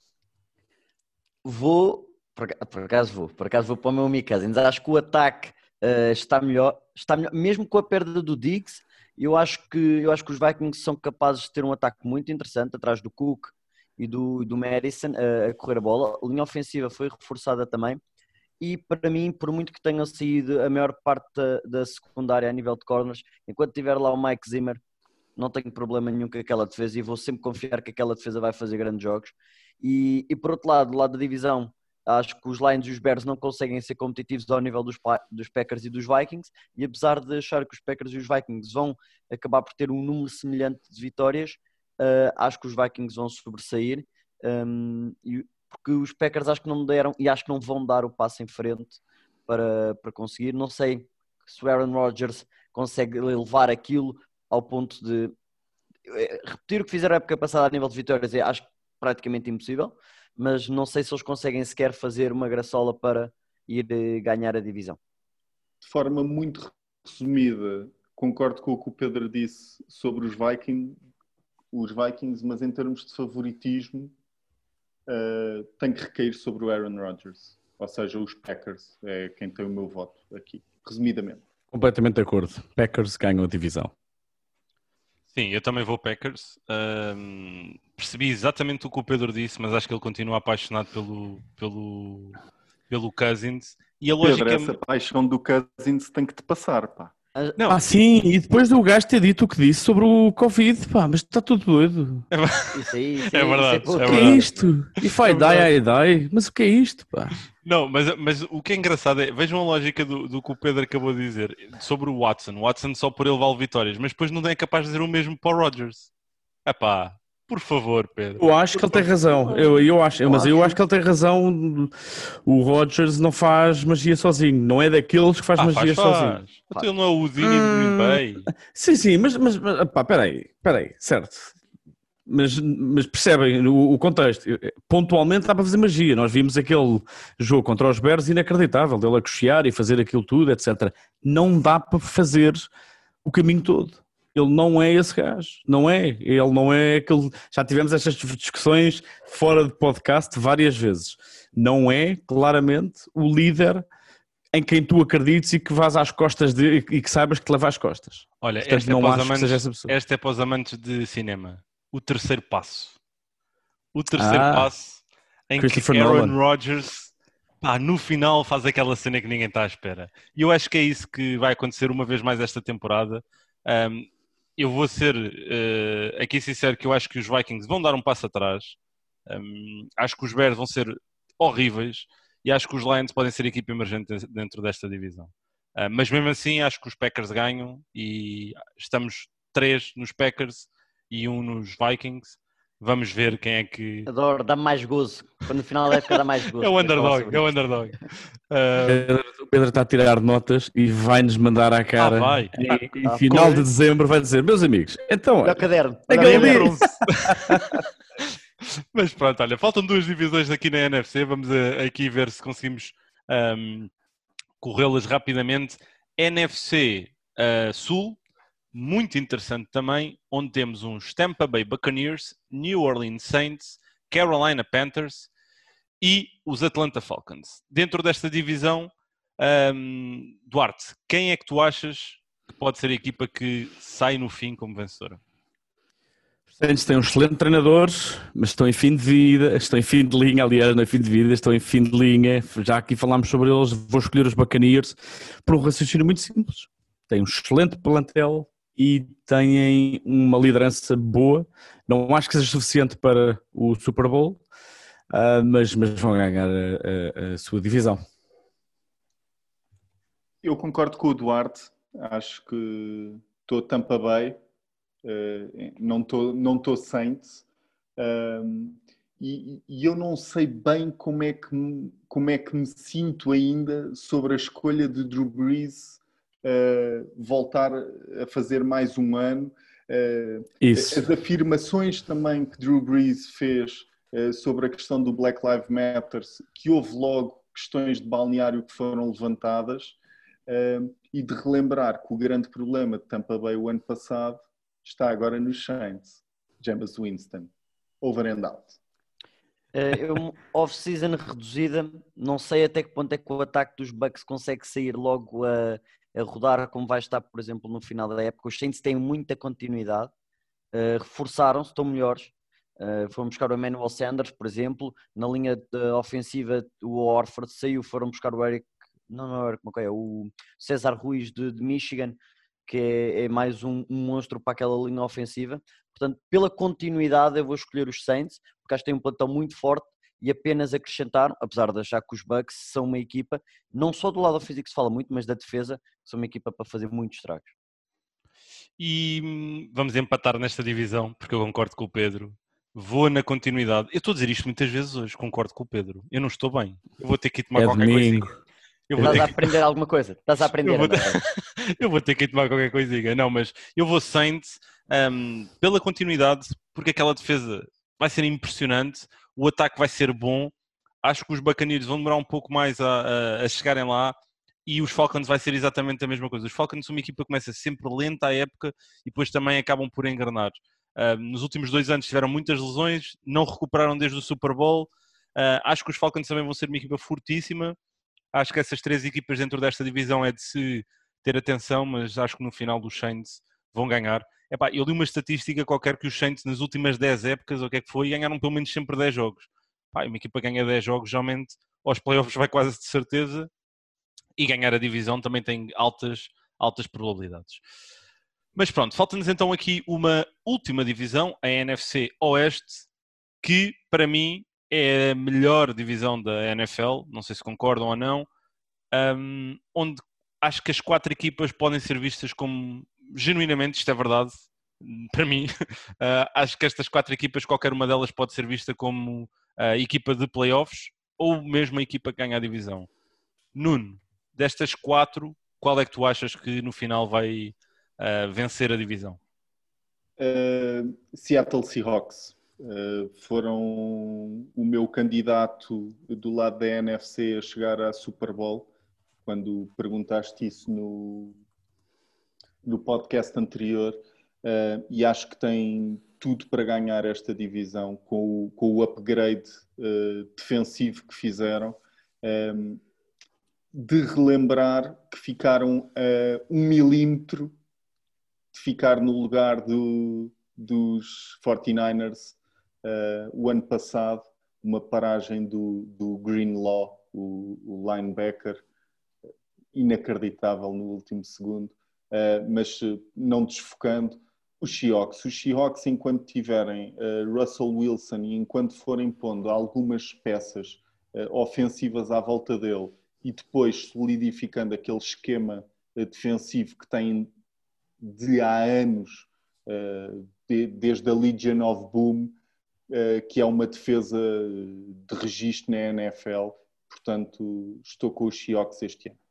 Vou, por, por acaso vou, por acaso vou para o meu amigo Cousins. Acho que o ataque uh, está, melhor, está melhor, mesmo com a perda do Diggs, eu acho, que, eu acho que os Vikings são capazes de ter um ataque muito interessante atrás do Cook e do, do Madison uh, a correr a bola. A linha ofensiva foi reforçada também. E para mim, por muito que tenha saído a maior parte da, da secundária a nível de corners, enquanto tiver lá o Mike Zimmer, não tenho problema nenhum com aquela defesa e vou sempre confiar que aquela defesa vai fazer grandes jogos. E, e por outro lado, do lado da divisão, acho que os Lions e os Bears não conseguem ser competitivos ao nível dos, dos Packers e dos Vikings, e apesar de achar que os Packers e os Vikings vão acabar por ter um número semelhante de vitórias, uh, acho que os Vikings vão sobressair. Um, e porque os Packers acho que não deram e acho que não vão dar o passo em frente para, para conseguir. Não sei se o Aaron Rodgers consegue levar aquilo ao ponto de repetir o que fizeram a época passada a nível de vitórias, é acho praticamente impossível, mas não sei se eles conseguem sequer fazer uma graçola para ir ganhar a divisão. De forma muito resumida, concordo com o que o Pedro disse sobre os Vikings, os Vikings, mas em termos de favoritismo Uh, tem que recair sobre o Aaron Rodgers, ou seja, os Packers é quem tem o meu voto aqui, resumidamente. Completamente de acordo, Packers ganham a divisão. Sim, eu também vou Packers. Um, percebi exatamente o que o Pedro disse, mas acho que ele continua apaixonado pelo, pelo, pelo Cousins. E a lógica... Pedro, essa paixão do Cousins tem que te passar, pá. Não. Ah, sim, e depois do gajo ter dito o que disse sobre o Covid, pá, mas está tudo doido. É, isso aí, isso é aí, verdade. Isso é o que verdade. é isto? If I die, I die. Mas o que é isto, pá? Não, mas, mas o que é engraçado é, vejam a lógica do, do que o Pedro acabou de dizer sobre o Watson. O Watson só por ele vale vitórias, mas depois não é capaz de dizer o mesmo para o Rodgers. É pá, por favor, Pedro. Eu acho que ele tem razão, eu, eu acho, mas eu acho que ele tem razão. O Rodgers não faz magia sozinho, não é daqueles que faz ah, magia faz, sozinho. Faz. Faz. Ele não é o Houdini hum, do Green Bay. Sim, sim, mas, mas, mas pá, peraí, peraí, certo. Mas, mas percebem o, o contexto. Pontualmente dá para fazer magia. Nós vimos aquele jogo contra os Bears inacreditável, dele a cochear e fazer aquilo tudo, etcétera. Não dá para fazer o caminho todo. Ele não é esse gajo, não é, ele não é aquele, já tivemos estas discussões fora de podcast várias vezes, não é claramente o líder em quem tu acredites e que vás às costas de, e que saibas que te leva às costas. Olha, portanto, esta, não é acho amantes, que seja essa pessoa. Esta é para os amantes de cinema, o terceiro passo, o terceiro ah, passo em que Aaron Rodgers... Pá, no final faz aquela cena que ninguém está à espera. E eu acho que é isso que vai acontecer uma vez mais esta temporada. Um, eu vou ser uh, aqui sincero que eu acho que os Vikings vão dar um passo atrás. Um, acho que os Bears vão ser horríveis e acho que os Lions podem ser a equipa emergente dentro desta divisão. Uh, mas mesmo assim acho que os Packers ganham e estamos três nos Packers e um nos Vikings. Vamos ver quem é que... Adoro, dá mais gozo. Quando no final da época dá mais gozo. É o underdog, é o underdog. Uh... O Pedro está a tirar notas e vai-nos mandar à cara. Ah, vai. Em, em ah, final coisa. de dezembro vai dizer, meus amigos, então... Olha o caderno. Caderno. Mas pronto, olha, faltam duas divisões aqui na N F C. Vamos a, aqui ver se conseguimos um, corrê-las rapidamente. N F C uh, Sul, muito interessante também, onde temos uns Tampa Bay Buccaneers, New Orleans Saints, Carolina Panthers e os Atlanta Falcons. Dentro desta divisão, um, Duarte, quem é que tu achas que pode ser a equipa que sai no fim como vencedora? Os Saints têm um excelente treinador, mas estão em fim de vida, estão em fim de linha, aliás, não é fim de vida, estão em fim de linha. Já aqui falámos sobre eles, vou escolher os Buccaneers por um raciocínio muito simples. Têm um excelente plantel e têm uma liderança boa. Não acho que seja suficiente para o Super Bowl, uh, mas, mas vão ganhar a, a, a sua divisão. Eu concordo com o Duarte. Acho que estou Tampa Bay, uh, não estou não estou Saints. Uh, e, e eu não sei bem como é, que, como é que me sinto ainda sobre a escolha de Drew Brees Uh, voltar a fazer mais um ano. Uh, Isso. As afirmações também que Drew Brees fez uh, sobre a questão do Black Lives Matter, que houve logo questões de balneário que foram levantadas, uh, e de relembrar que o grande problema de Tampa Bay o ano passado está agora nos Saints. Jameis Winston. Over and out. Uh, off-season reduzida, não sei até que ponto é que o ataque dos Bucks consegue sair logo a, a rodar como vai estar, por exemplo, no final da época. Os Saints têm muita continuidade, uh, reforçaram-se, estão melhores. Uh, foram buscar o Emmanuel Sanders, por exemplo, na linha de ofensiva o Orford saiu, foram buscar o Eric, não, não é o Eric McCoy, é o César Ruiz de, de Michigan, que é, é mais um, um monstro para aquela linha ofensiva. Portanto, pela continuidade eu vou escolher os Saints, porque acho que têm um plantão muito forte e apenas acrescentaram, apesar de achar que os Bucks são uma equipa, não só do lado ofensivo que se fala muito, mas da defesa, são uma equipa para fazer muitos estragos. E vamos empatar nesta divisão, porque eu concordo com o Pedro. Vou na continuidade. Eu estou a dizer isto muitas vezes hoje, concordo com o Pedro. Eu não estou bem. Eu vou ter que ir tomar é qualquer domingo. coisinha. Eu vou Estás ter... a aprender alguma coisa? Estás a aprender. Eu vou, ter... eu vou ter que ir tomar qualquer coisinha. Não, mas eu vou Saints um, pela continuidade, porque aquela defesa vai ser impressionante, o ataque vai ser bom. Acho que os Buccaneers vão demorar um pouco mais a, a, a chegarem lá e os Falcons vai ser exatamente a mesma coisa. Os Falcons são uma equipa que começa sempre lenta à época e depois também acabam por engrenar. Uh, nos últimos dois anos tiveram muitas lesões, não recuperaram desde o Super Bowl. Uh, acho que os Falcons também vão ser uma equipa fortíssima. Acho que essas três equipas dentro desta divisão é de se ter atenção, mas acho que no final os Saints vão ganhar. Epá, eu li uma estatística qualquer que os Saints nas últimas dez épocas, ou o que é que foi, ganharam pelo menos sempre dez jogos. Epá, uma equipa ganha dez jogos, geralmente aos playoffs vai quase de certeza, e ganhar a divisão também tem altas, altas probabilidades. Mas pronto, falta-nos então aqui uma última divisão, a N F C Oeste, que para mim é a melhor divisão da N F L, não sei se concordam ou não, um, onde acho que as quatro equipas podem ser vistas como, genuinamente, isto é verdade, para mim, uh, acho que estas quatro equipas, qualquer uma delas pode ser vista como a uh, equipa de playoffs ou mesmo a equipa que ganha a divisão. Nuno, destas quatro, qual é que tu achas que no final vai uh, vencer a divisão? Uh, Seattle Seahawks. Uh, foram o meu candidato do lado da N F C a chegar à Super Bowl, quando perguntaste isso no, no podcast anterior, uh, e acho que tem tudo para ganhar esta divisão com o, com o upgrade uh, defensivo que fizeram, um, de relembrar que ficaram a um milímetro de ficar no lugar do, dos forty-niners Uh, o ano passado, uma paragem do, do Greenlaw, o, o linebacker, inacreditável no último segundo, uh, mas uh, não desfocando. Os Seahawks, os Seahawks enquanto tiverem uh, Russell Wilson e enquanto forem pondo algumas peças uh, ofensivas à volta dele e depois solidificando aquele esquema uh, defensivo que têm de há anos, uh, de, desde a Legion of Boom, Uh, que é uma defesa de registro na N F L. Portanto, estou com os Seahawks este ano.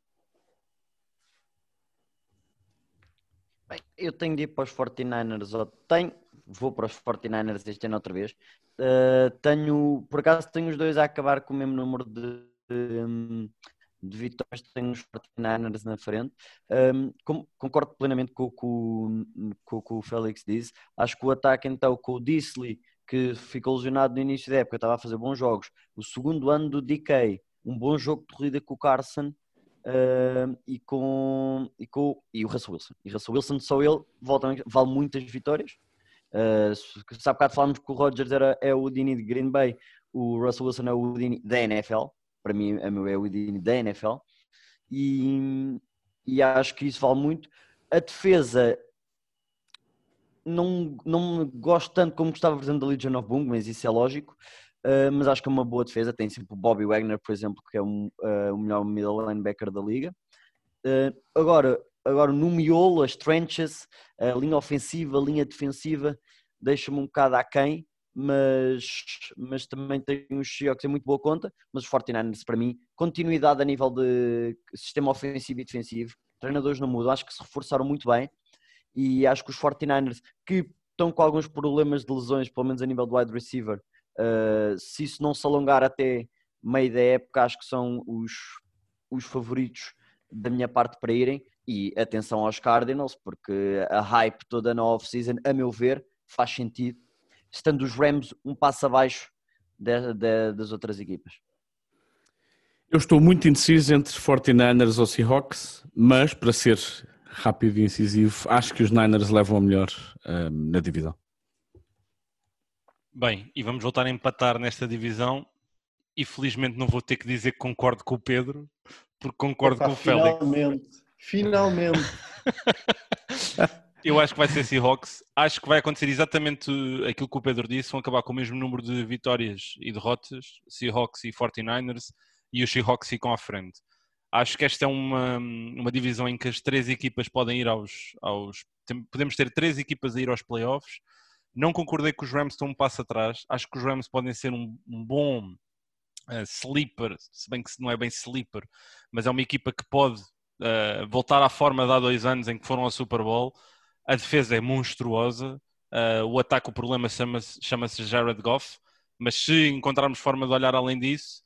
Bem, eu tenho de ir para os forty-niners, ou tenho, vou para os forty-niners este ano outra vez. Uh, tenho, por acaso tenho os dois a acabar com o mesmo número de, de, de vitórias tenho os forty-niners na frente. Um, com, concordo plenamente com o que o Félix disse. Acho que o ataque então com o Disley, que ficou lesionado no início da época, estava a fazer bons jogos. O segundo ano do D K, um bom jogo de corrida com o Carson uh, e, com, e, com, e o Russell Wilson. E o Russell Wilson, só ele, volta, vale muitas vitórias. Uh, se há bocado falámos que o Rodgers era, é o Houdini de Green Bay, o Russell Wilson é o Houdini da N F L. Para mim é o Houdini da N F L. E, e acho que isso vale muito. A defesa... Não, não gosto tanto como gostava, por exemplo, da Legion of Boom, mas isso é lógico. Uh, mas acho que é uma boa defesa. Tem sempre o Bobby Wagner, por exemplo, que é um, uh, o melhor middle linebacker da liga. Uh, agora, agora, no miolo, as trenches, a linha ofensiva, a linha defensiva, deixa-me um bocado aquém, mas, mas também tem os Seahawks em muito boa conta. Mas os forty-niners, para mim, continuidade a nível de sistema ofensivo e defensivo. Treinadores não mudam, acho que se reforçaram muito bem. E acho que os forty-niners, que estão com alguns problemas de lesões, pelo menos a nível do wide receiver, uh, se isso não se alongar até meio da época, acho que são os, os favoritos da minha parte para irem. E atenção aos Cardinals, porque a hype toda na off-season, a meu ver, faz sentido, estando os Rams um passo abaixo de, de, das outras equipas. Eu estou muito indeciso entre forty-niners ou Seahawks, mas para ser rápido e incisivo, acho que os Niners levam a melhor um, na divisão. Bem, e vamos voltar a empatar nesta divisão e felizmente não vou ter que dizer que concordo com o Pedro, porque concordo Opa, com o Félix. Finalmente, finalmente. Eu acho que vai ser Seahawks. Acho que vai acontecer exatamente aquilo que o Pedro disse, vão acabar com o mesmo número de vitórias e derrotas, Seahawks e forty-niners, e os Seahawks ficam à frente. Acho que esta é uma, uma divisão em que as três equipas podem ir aos, aos... Podemos ter três equipas a ir aos playoffs. Não concordei que os Rams estão um passo atrás. Acho que os Rams podem ser um, um bom uh, sleeper, se bem que não é bem sleeper, mas é uma equipa que pode uh, voltar à forma de há dois anos em que foram ao Super Bowl. A defesa é monstruosa. Uh, o ataque, o problema chama-se, chama-se Jared Goff. Mas se encontrarmos forma de olhar além disso,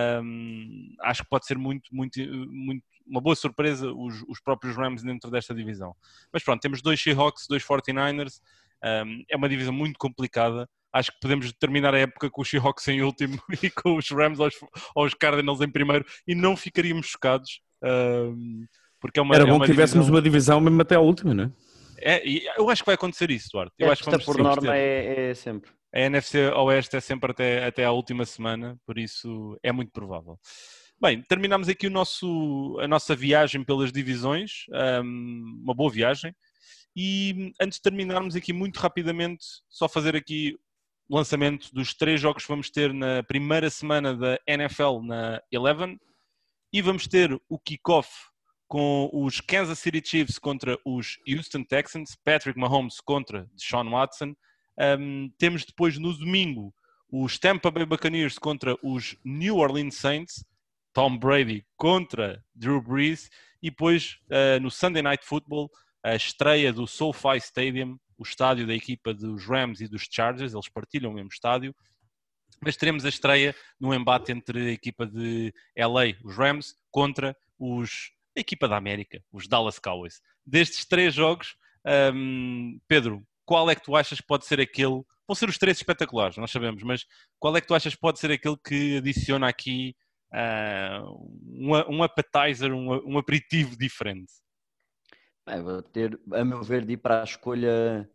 Um, acho que pode ser muito, muito, muito uma boa surpresa os, os próprios Rams dentro desta divisão. Mas pronto, temos dois Seahawks, dois forty-niners, um, é uma divisão muito complicada. Acho que podemos terminar a época com os Seahawks em último e com os Rams aos, aos Cardinals em primeiro e não ficaríamos chocados, um, porque é uma, era bom é uma que tivéssemos divisão... uma divisão mesmo até a última, não é? É, eu acho que vai acontecer isso, Duarte. Eu é, acho que vamos por norma é, é sempre. A N F C Oeste é sempre até, até à última semana, por isso é muito provável. Bem, terminamos aqui o nosso, a nossa viagem pelas divisões, um, uma boa viagem. E antes de terminarmos aqui muito rapidamente, só fazer aqui o lançamento dos três jogos que vamos ter na primeira semana da N F L na onze. E vamos ter o kickoff com os Kansas City Chiefs contra os Houston Texans, Patrick Mahomes contra Deshaun Watson. Um, temos depois no domingo os Tampa Bay Buccaneers contra os New Orleans Saints, Tom Brady contra Drew Brees, e depois uh, no Sunday Night Football a estreia do SoFi Stadium, o estádio da equipa dos Rams e dos Chargers, eles partilham o mesmo estádio, mas teremos a estreia num embate entre a equipa de L A, os Rams, contra os, a equipa da América, os Dallas Cowboys. Destes três jogos, um, Pedro, qual é que tu achas que pode ser aquele... Vão ser os três espetaculares, nós sabemos, mas qual é que tu achas que pode ser aquele que adiciona aqui uh, um, um appetizer, um, um aperitivo diferente? É, vou ter, a meu ver, de ir para a escolha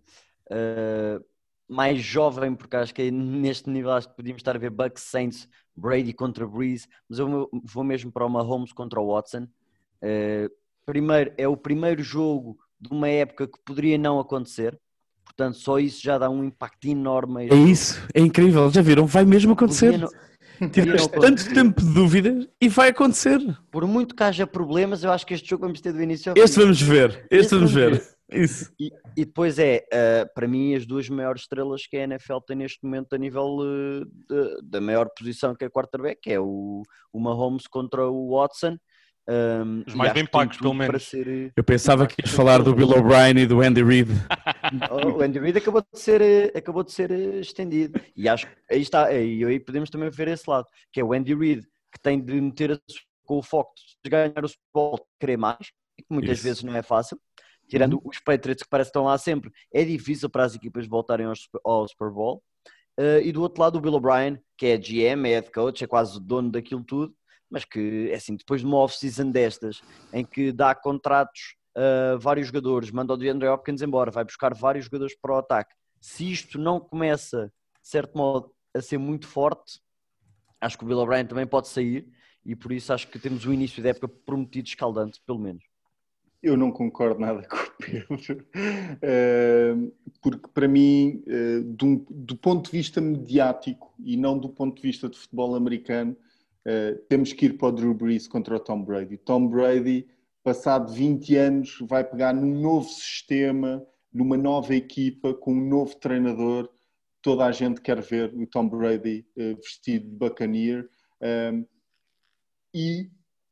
uh, mais jovem, porque acho que neste nível acho que podíamos estar a ver Bucks, Saints, Brady contra Breeze, mas eu vou mesmo para o Mahomes contra o Watson. Uh, primeiro, é o primeiro jogo de uma época que poderia não acontecer. Portanto, só isso já dá um impacto enorme. É isso, é incrível. Já viram? Vai mesmo acontecer. Tiveste tanto tempo de dúvidas e vai acontecer. Por muito que haja problemas, eu acho que este jogo vamos ter do início ao fim. Este vamos ver. Este, este vamos ver. ver. Isso. E, e depois é, uh, para mim, as duas maiores estrelas que a N F L tem neste momento a nível uh, de, da maior posição que é quarterback, que é o, o Mahomes contra o Watson. Um, Os mais bem pagos, pelo menos. Ser... Eu pensava que ias falar do Bill O'Brien e do Andy Reid. O Andy Reid acabou de ser, acabou de ser estendido. E acho que aí está, e aí podemos também ver esse lado, que é o Andy Reid, que tem de meter a com o foco de ganhar o Super Bowl, querer mais, e que muitas Isso. vezes não é fácil. Tirando uhum. os Patriots que parece que estão lá sempre, é difícil para as equipas voltarem ao, ao Super Bowl. Uh, e do outro lado o Bill O'Brien, que é G M, é head coach, é quase o dono daquilo tudo, mas que, assim, depois de uma off-season destas, em que dá contratos a uh, vários jogadores, manda o DeAndre Hopkins embora, vai buscar vários jogadores para o ataque. Se isto não começa, de certo modo, a ser muito forte, acho que o Bill O'Brien também pode sair, e por isso acho que temos o início da época prometido escaldante, pelo menos. Eu não concordo nada com o Pedro, uh, porque para mim, uh, do, do ponto de vista mediático e não do ponto de vista de futebol americano, uh, temos que ir para o Drew Brees contra o Tom Brady. Tom Brady, passado vinte anos, vai pegar num novo sistema, numa nova equipa, com um novo treinador. Toda a gente quer ver o Tom Brady uh, vestido de Buccaneer. Uh, e...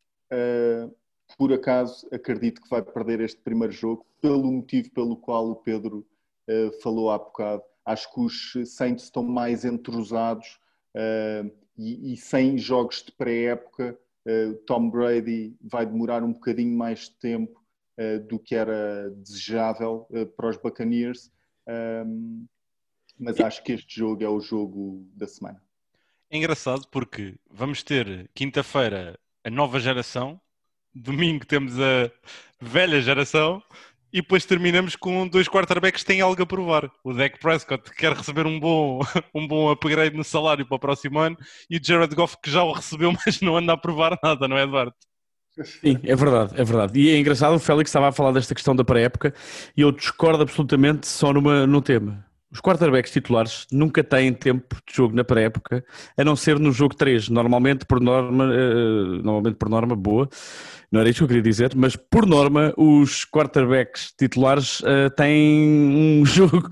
Uh, por acaso, acredito que vai perder este primeiro jogo, pelo motivo pelo qual o Pedro uh, falou há bocado. Acho que os Saints estão mais entrosados uh, e, e sem jogos de pré-época, uh, Tom Brady vai demorar um bocadinho mais de tempo uh, do que era desejável uh, para os Buccaneers, um, mas acho que este jogo é o jogo da semana. É engraçado porque vamos ter quinta-feira a nova geração, domingo temos a velha geração e depois terminamos com dois quarterbacks que têm algo a provar. O Dak Prescott que quer receber um bom, um bom upgrade no salário para o próximo ano e o Jared Goff que já o recebeu, mas não anda a provar nada, não é, Eduardo? Sim, é verdade, é verdade. E é engraçado, o Félix estava a falar desta questão da pré-época e eu discordo absolutamente só numa, num tema. Os quarterbacks titulares nunca têm tempo de jogo na pré-época, a não ser no jogo três, normalmente por norma, uh, normalmente por norma boa, não era isso que eu queria dizer, mas por norma os quarterbacks titulares uh, têm um jogo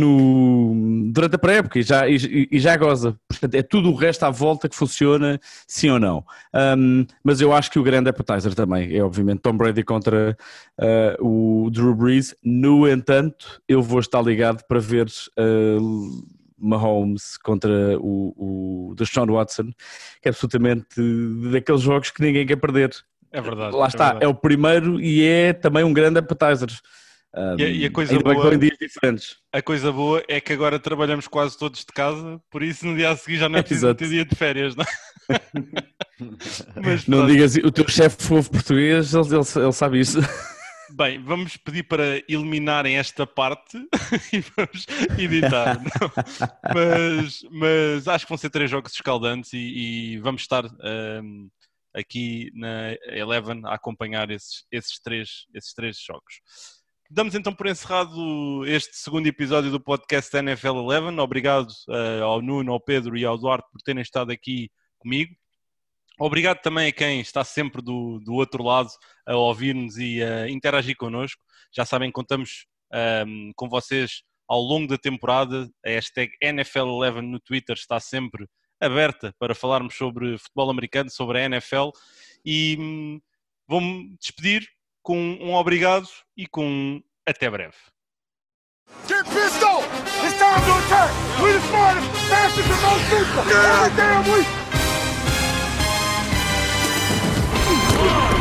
no, durante a pré-época e já, e, e já goza. Portanto, é tudo o resto à volta que funciona, sim ou não. Um, mas eu acho que o grande appetizer também é, obviamente, Tom Brady contra uh, o Drew Brees. No entanto, eu vou estar ligado para ver uh, Mahomes contra o, o Deshaun Watson, que é absolutamente daqueles jogos que ninguém quer perder. É verdade. Lá está, é, verdade. É o primeiro e é também um grande appetizer. Um, e, a, e a coisa boa, dias diferentes. A coisa boa é que agora trabalhamos quase todos de casa, por isso no dia a seguir já não é preciso ter dia de férias, não é? Mas, não digas, o teu chefe foi português, ele, ele, ele sabe isso. Bem, vamos pedir para eliminarem esta parte e vamos editar. mas, mas acho que vão ser três jogos escaldantes e, e vamos estar um, aqui na Eleven a acompanhar esses, esses, três, esses três jogos. Damos então por encerrado este segundo episódio do podcast N F L Eleven. Obrigado uh, ao Nuno, ao Pedro e ao Duarte por terem estado aqui comigo. Obrigado também a quem está sempre do, do outro lado a ouvir-nos e a interagir connosco. Já sabem, contamos um, com vocês ao longo da temporada. A hashtag N F L Eleven no Twitter está sempre aberta para falarmos sobre futebol americano, sobre a N F L. E hum, vou-me despedir com um obrigado e com um até breve. Get pistol! It's time to attack! We the smartest, fastest and most lethal every damn week!